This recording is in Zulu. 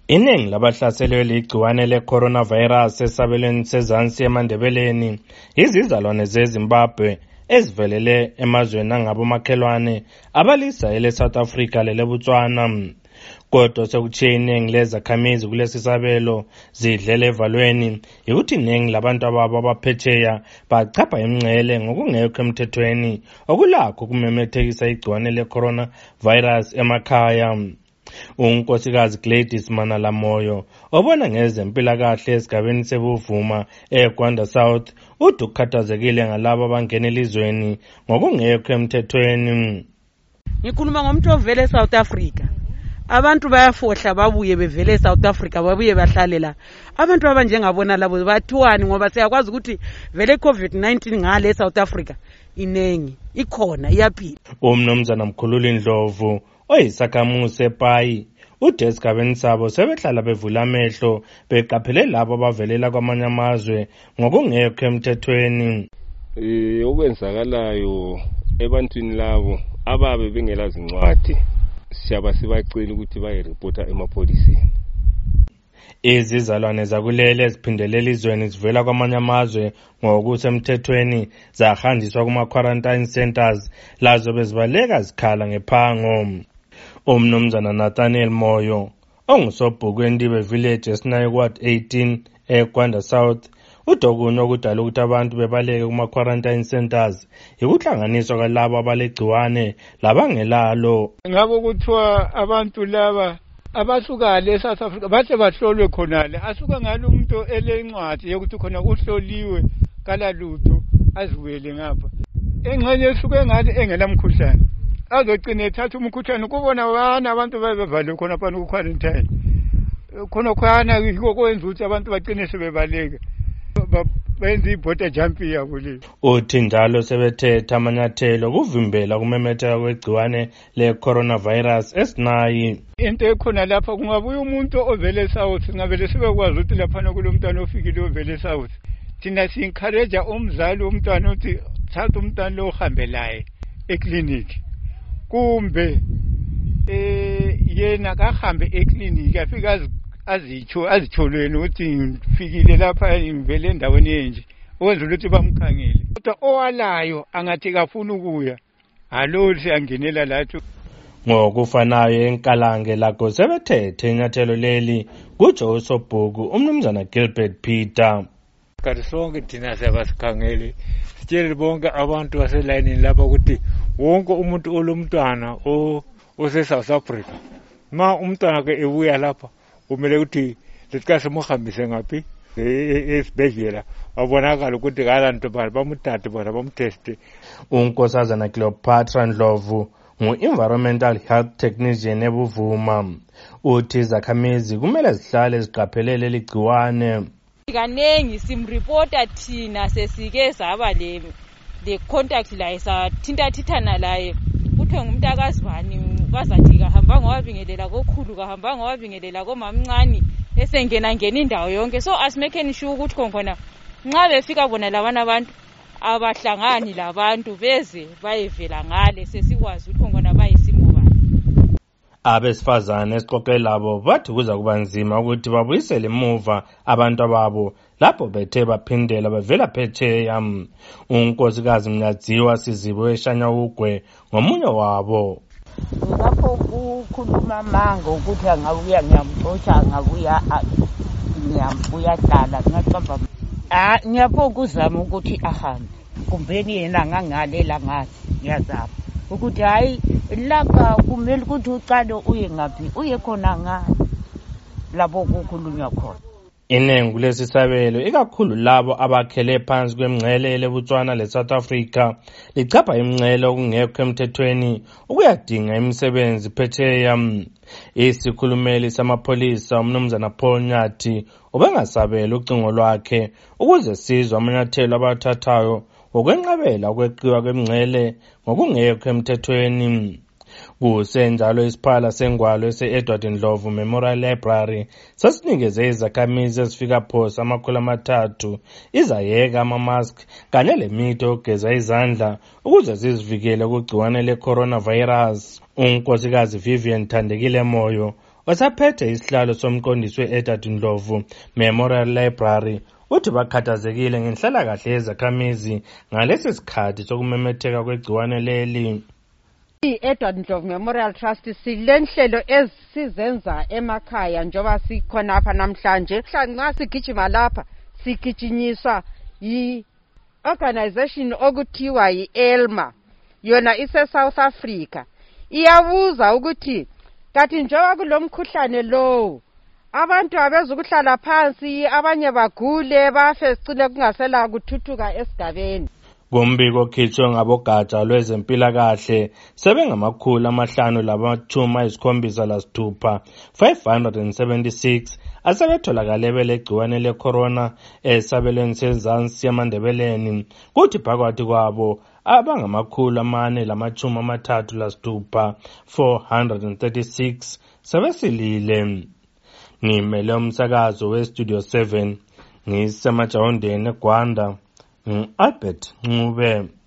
Iningi labahlaselwe ligciwane le-coronavirus esabelweni sezansi eMandebeleni izizalwane zeZimbabwe ezivelele emazweni angabomakhelwane abalisa ele-South Africa lele-Botswana. Kodwa sekutshiye iningi lezakhamizi kulesi sabelo zidlele evalweni yikuthi iningi labantu ababo abaphetsheya bachapha imingcele ngokungekho emthethweni okulakho ukumemethekisa igciwane le-coronavirus emakhaya. Unkosikazi Gladys Manalamoyo obona ngezempilakahle esigabeni seBuvuma eGwanda South uthi ukhathazekile ngalabo abangena elizweni ngokungekho emthethweni. Ngikhuluma ngomuntu ovele eSouth Africa. Abantu bayafohla babuye bevele eSouth Africa babuye bahlale la. Abantu abanjengabona labo bathiwani ngoba siyakwazi ukuthi vele iCovid-19 ngale eSouth Africa inengi ikhona iyaphila. Umnumzana Mkhululi Ndlovu oyisakhamuzi ePayi uthi esigabeni sabo sebehlala bevula amehlo beqaphele labo abavelela kwamanye amazwe ngokungekho emthethweni. Okwenzakalayo ebantwini labo ababe bengela zincwadi siyaba sibacela ukuthi bayirepota emapholiseni. Izizalwane zakulele eziphindele elizweni zivela kwamanye amazwe ngokusemthethweni zahanjiswa kuma-quarantine centers lazo bezibaleka zikhala ngephango. Umnumzana Nathaniel Moyo ongusobhuku eNdibe Village eSinayi Ward 18 eGwanda South udokunye okudala ukuthi abantu bebaleke kuma-quarantine centers yikuhlanganiswa kwalabo abalegciwane labangelalo. Ngabo kuthiwa abantu laba abasuka le South Africa bathe bahlolwe khonale asuka ngalo umuntu elencwadi yokuthi khona uhloliwe kalalutho aziwele ngapha engxenye esuke ngathi engelamkhuhlane azogcina ethatha umkhuhlane kubona bana abantu babevale khona phana ku quarantine khona khona yiko kwenza ukuthi abantu bagcine sebebaleka benza ibhoda jumpi yabo le. Uthi njalo sebethetha amanyathelo kuvimbela kumemetheka kwegciwane le-coronavirus esinayi. Into ekhona lapha kungabuya umuntu ovele eSouth ngavele sibekwazi ukuthi lapha kulomntwana ofikile ovele eSouth thina si-encourage umzali womntwana ukuthi thatha umntwana lo uhambe laye ekliniki kumbe yena kahambe ekliniki afika azitholweni ukuthi ngifikile lapha ngivele endaweni enje wenza ukuthi bamkhangele kodwa owalayo angathi kafuna ukuya alo siyangenela lathu. Ngokufanayo eNkalange lakho sebethethe inyathelo leli kutsho usobhuku umnumzana Gilbert Peter. Kanti sonke thina siyabasikhangele sitshele bonke abantu baselayinini lapha ukuthi wonke umuntu olomntwana ose-South Africa ma umntwana ke ebuya lapha kumele ukuthi lesikhathi simuhambise ngaphi esibhedlela wabonakala ukuthi kalanto bani bamuthathe bona bamteste. Unkosazana Cleopatra Ndlovu ngu-environmental health technician eBuvuma uthi izakhamizi kumele zihlale ziqaphelele ligciwane. Kanengi simrepota thina sesike zaba le contact laye sathintathithana laye kuthiwe ngumuntu akazibani bazathi kahamba ngowabingelela kokhulu kahamba ngowabingelela komamncane esengena indawo yonke so asimekheni sure ukuthi khona nxa befika bona labana abantu abahlangani labantu beze bayevela ngale sesikwazi ukuthi khona bayisimo bani. Abesifazane esixoxe labo bathi kuza kuba nzima ukuthi babuyisele emuva abantu ababo lapho bethe baphindela bevela phetsheya. Unkosikazi Mnyadziwa Sizibo eShanya Ugwe ngomunye wabo. Lapho kukhuluma manga ukuthi angabuya ngiyamxotsha angabuya hlala ngaqamba ngiyapho ukuzama ukuthi ahambe kumbeni yena ngangalela ngathi ngiyazama ukuthi hayi lapha kumele ukuthi uqale uye ngaphi uye khona ngani lapho kukhulunywa khona. Iningi kulesi sabelo ikakhulu labo abakhele phansi kwemingcele leBotswana leSouth Africa lichapha imingcele okungekho emthethweni ukuyadinga imisebenzi phetsheya. Isikhulumeli samapholisa umnumzana Paul Nyathi ubengasabela ucingo lwakhe ukuze sizwe amanyathelo abathathayo okwenqabela ukweqiwa kwemingcele ngokungekho emthethweni. Kusenjalo isiphala sengwalo ese-Edward Ndlovu Memorial Library sasinikeze izakhamizi ezifika phosa 300 izayeka amamask kanye lemithi yokugeza izandla ukuze zizivikele kugciwane le-coronavirus. Unkosikazi Vivian Thandekile Moyo wasaphethe isihlalo somqondisi we-Edward Ndlovu Memorial Library uthi bakhathazekile ngenhlalakahle yezakhamizi ngalesi sikhathi sokumemetheka kwegciwane leli. I-Edward Ndlovu Memorial Trust silenhlelo esizenza emakhaya njengoba sikhonapha namhlanje. Nxa sigijima lapha sigijinyiswa yi-organization okuthiwa yi-ELMA, yona ise-South Africa. Iyabuza ukuthi kanti njengoba kulomkhuhlane lowo abantu abezukuhlala phansi, abanye bagule bafe sicile kungasela kuthuthuka esigabeni. Kumbiko okhitshwe ngabogatsha lwezempilakahle sebengama576 576 asebetholakale belegciwane lecorona esabelweni sezansi yamandebeleni, kuthi phakathi kwabo abangama436 436 sebesilile. Ngimele umsakazo weStudio 7 ngisemajawondeni eGwanda, Albert Ncube.